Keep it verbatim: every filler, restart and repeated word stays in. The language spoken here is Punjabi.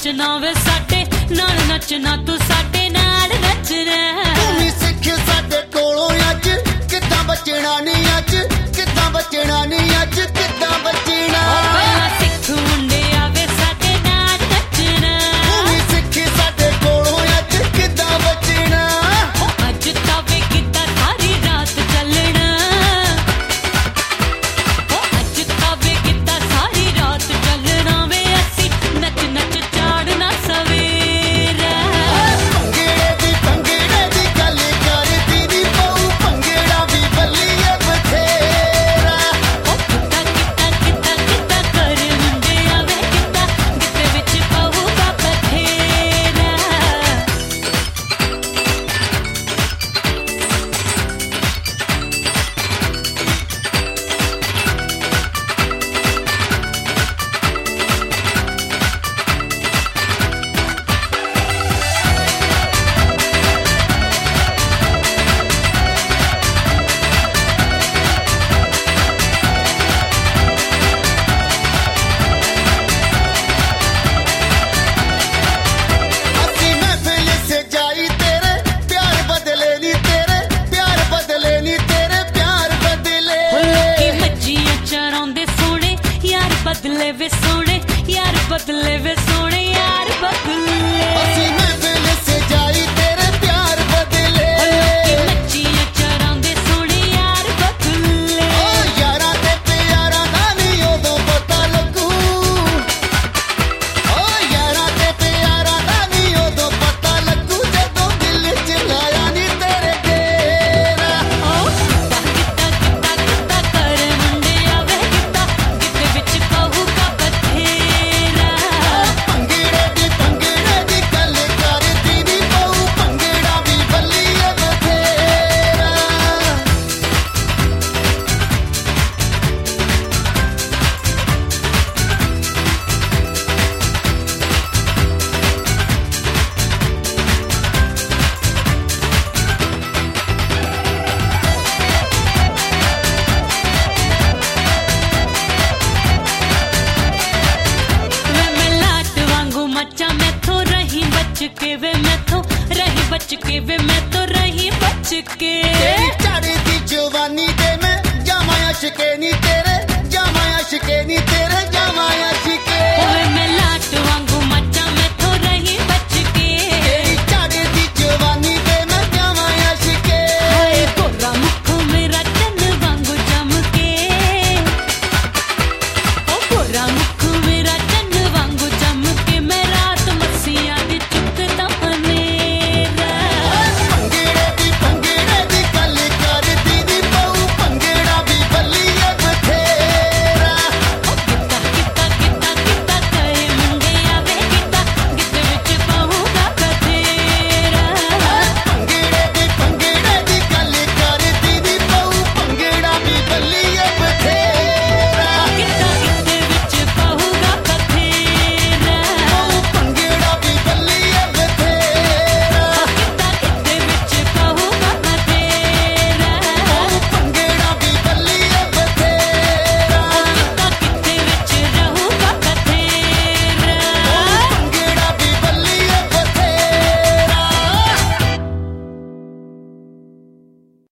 ਨੱਚਣਾ ਵੇ ਸਾਡੇ ਨਾਲ ਨੱਚਣਾ ਤੂੰ ਸਾਡੇ ਨਾਲ ਨੱਚਣਾ ਤੂੰ ਵੀ ਸਿੱਖ ਸਾਡੇ ਕੋਲੋਂ ਅੱਜ ਕਿੱਦਾਂ ਬਚਣਾ ਨਹੀਂ ਅੱਜ ਕਿੱਦਾਂ ਬਚਣਾ ਨਹੀਂ ਅੱਜ ਕਿੱਦਾਂ ਬਚਣਾ ਪਹਿਲਾਂ ਸਿੱਖ ਮੁੰਡਿਆ ਵੇ ਸਾਡੇ ਨਾਲ ਨੱਚਣਾ ਤੂੰ ਵੀ ਸਿੱਖ ਸਾਡੇ ਕੋਲੋਂ ਅੱਜ ਕਿੱਦਾਂ ਬਚਣਾ ਅੱਜ ਤਾਂ ਵੇ ਕਿੱਦਾਂ ਸਾਰੀ ਰਾਤ ਚੱਲਣਾ ਅੱਜ ਤਾਂ ਵੇ ਕਿੱਦਾਂ ਸਾਰੀ ਰਾਤ ਚੱਲਣਾ ਵੇ ਅਸੀਂ ਨੱਚ ਨੱਚ ਚਾੜਨਾ ਸਵੇਰਾ ਭੰਗੜੇ ਦੀ ਭੰਗੜੇ ਦੀ ਗੱਲ ਕਰਦੀ ਦੀ ਪਊ ਭੰਗੜਾ ਵੀ ਬੱਲੀਏ ਬਥੇਰਾ ਕਿੱਦਾਂ ਕਿੱਦਾਂ ਕਿੱਦਾਂ ਕਿੱਦਾਂ ਕਰ ਮੁੰਡਿਆ ਵੇ ਕਿੱਦਾਂ ਗਿੱਧੇ ਵਿੱਚ ਪਊਗਾ ਬਥੇਰਾ ਅਸੀਂ ਮਹਿਫਿਲ ਸਜਾਈ ਤੇਰੇ ਪਿਆਰ ਬਦਲੇ ਨੀ ਤੇਰੇ ਪਿਆਰ ਬਦਲੇ ਨੀ ਤੇਰੇ ਪਿਆਰ ਬਦਲੇ ਲੋਕੀ ਮੱਝੀਆਂ ਚਰਾਉਂਦੇ ਸੋਹਣੇ ਯਾਰ ਬਦਲੇ ਵੇ ਸੋਹਣੇ ਯਾਰ ਬਦਲੇ ਵੇ ਸੋਹਣੇ ਯਾਰ ਬਦਲੇ ਅਸੀਂ ਮਹਿਫਿਲ ਸਜਾਈ ਤੇਰੇ ਪਿਆਰ ਬਦਲੇ ਲੋਕੀ ਮੱਝੀਆਂ ਚਰਾਉਂਦੇ ਸੋਹਣੇ ਯਾਰ ਬਦਲੇ ਓ ਯਾਰਾਂ ਤੇ ਪਿਆਰਾਂ ਦਾ ਨੀ ਉਦੋਂ ਪਤਾ ਲੱਗੂ ਓ ਯਾਰਾਂ ਤੇ ਪਿਆਰਾਂ ਦਾ ਨੀ ਉਦੋਂ ਪਤਾ ਲੱਗੂ ਜਦੋਂ ਦਿਲ ਚ ਲਾਇਆ ਨੀ ਤੇਰੇ ਡੇਰਾ ਕਿੱਦਾਂ ਕਿੱਦਾਂ ਕਿੱਦਾਂ ਕਰ ਮੁੰਡਿਆ ਵੇ ਕਿੱਦਾਂ ਗਿੱਧੇ ਵਿੱਚ ਪਊਗਾ ਬਥੇਰਾ ਭੰਗੜੇ ਦੀ ਭੰਗੜੇ ਦੀ ਗੱਲ ਕਰਦੀ ਨੀ ਪਊ ਭੰਗੜਾ ਵੀ ਬੱਲੀਏ ਬਥੇਰਾ ਵੇ ਮੈਂ ਲਾਟ ਵਾਂਗੂ ਮੱਚਾਂ ਮੈਥੋਂ ਰਹੀ ਬਚ ਕੇ ਵੇ ਮੈਥੋਂ ਰਹੀ ਬਚ ਕੇ ਵੇ ਮੈਥੋਂ ਰਹੀ ਬਚ ਕੇ ਤੇਰੀ ਚੜ੍ਹਦੀ ਜਵਾਨੀ ਤੇ ਮੈਂ ਜਾਵਾਂ ਅਸ਼ਕੇ ਨੀ ਤੇਰੇ ਜਾਵਾਂ ਅਸ਼ਕੇ ਨੀ ਤੇਰੇ ਜਾਵਾਂ ਅਸ਼ਕੇ ਓਏ ਮੈਂ ਲਾਟ ਵਾਂਗੂ